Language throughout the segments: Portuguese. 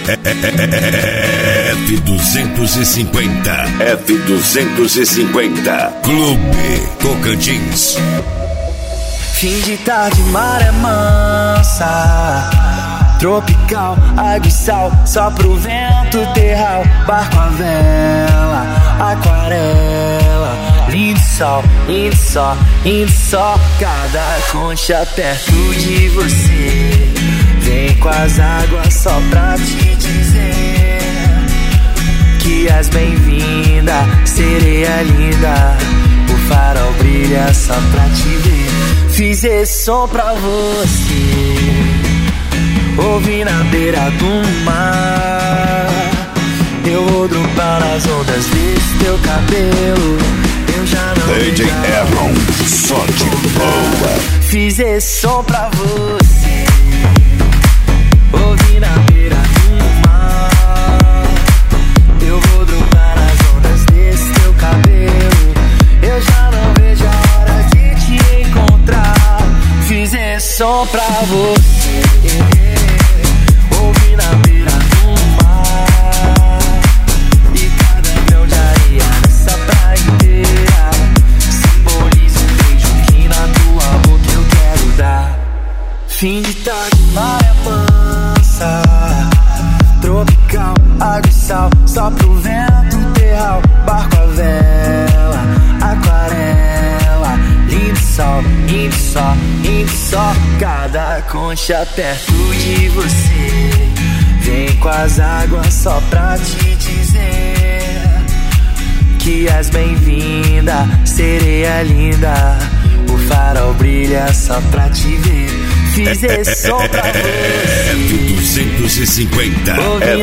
F250 Clube Tocantins. Fim de tarde, maré mansa, tropical, água e sal, só pro vento terral, barco a vela, aquarela, lindo sol, indo só, indo só, cada concha perto de você, vem com as águas só pra te dizer que és bem-vinda, sereia linda, o farol brilha só pra te ver. Fiz esse som pra você, ouvi na beira do mar. Eu vou dropar nas ondas desse teu cabelo. Eu já não DJ Erron, só de boa. Fiz esse som pra você, ouvi na beira do mar. Eu vou dropar nas ondas desse teu cabelo. Eu já não vejo a hora de te encontrar. Fiz esse som pra você, ouvi na beira do mar. E cada grão de areia nessa praia inteira simboliza um beijo que na tua boca eu quero dar. Fim de tarde, maré mansa, tropical, água e sal, só pro vento terral, barco a vela, aquarela, lindo sol, indo só, indo só, cada concha perto de você, vem com as águas só pra te dizer que és bem-vinda, sereia linda, o farol brilha só pra te ver. Fiz esse som pra você, F250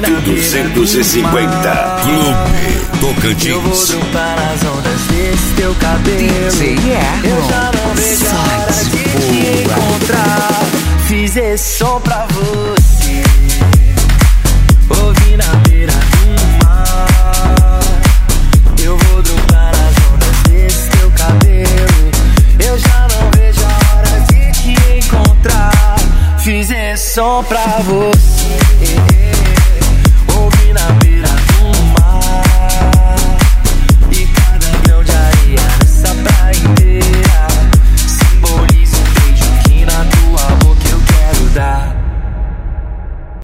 Clube Tocantins. eu vou dropar nas ondas desse teu cabelo. Eu já não vejo a hora de te encontrar. Fiz esse som pra você, ouvi na beira do mar. Eu vou dropar nas ondas desse teu cabelo. Eu já não vejo a hora de te encontrar. Fiz esse som pra você.